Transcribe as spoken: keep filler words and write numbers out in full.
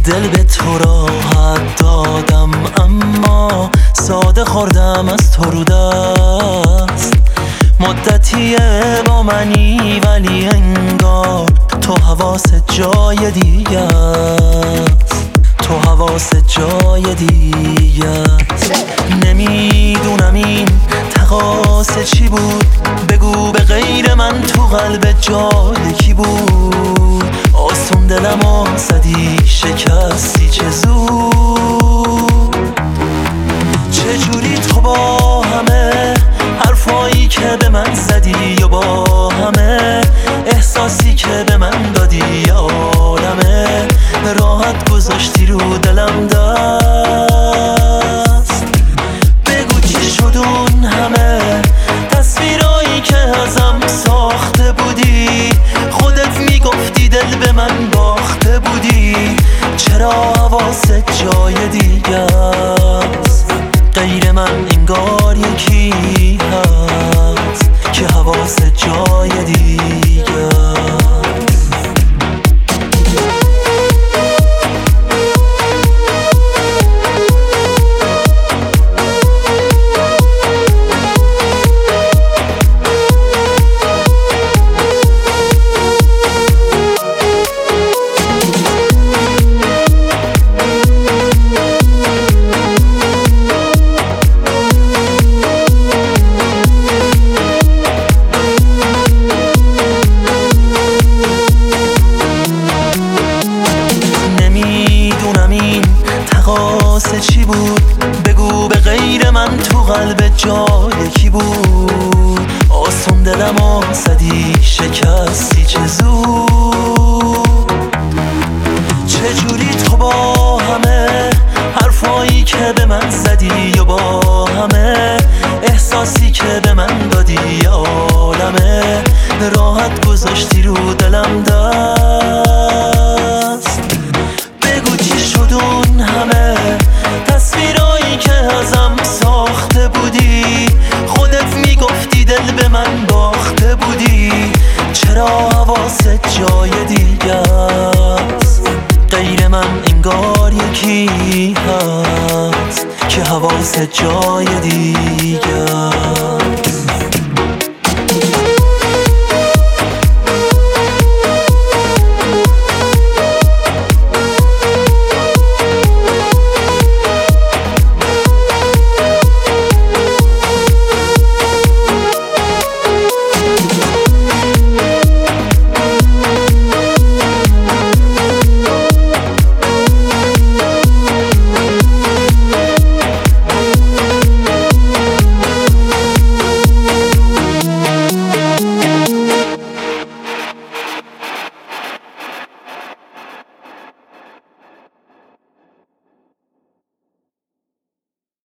دل به تو راحت دادم، اما ساده خوردم از تو رو دست. مدتیه با منی ولی انگار تو حواست جای دیگه است، تو حواست جای دیگه است. نمیدونم این تقاصه چی بود، بگو به غیر من تو قلب جای کی بود. آسون دلمو زدی شکستی چه زود، چجوری تو با همه حرفایی که به من زدی یا با همه احساسی که به من دادی یا عالمه راحت گذاشتی رو دلم دست. بگو چی شد اون همه تصویرایی که ازم ساخته بودی، خودت میگفتی دل به من باخته بودی. چرا حواست جای دیگه است، غیر من انگار یکی هست که حواست جای دیگه است. تقاصه چی بود، بگو به غیر من تو قلب جای کی بود. آسون دلمو زدی شکستی چه زود، چجوری تو با همه حرفایی که به من زدی یا با همه احساسی که به من دادی یا عالمه راحت گذاشتی رو دلم دست. بگو چی شد اون همه تصویرایی که ازم ساخته بودی، خودت میگفتی دل به من باخته بودی. چرا حواست جای دیگه است، غیر من انگار یکی هست که حواست جای دیگه است.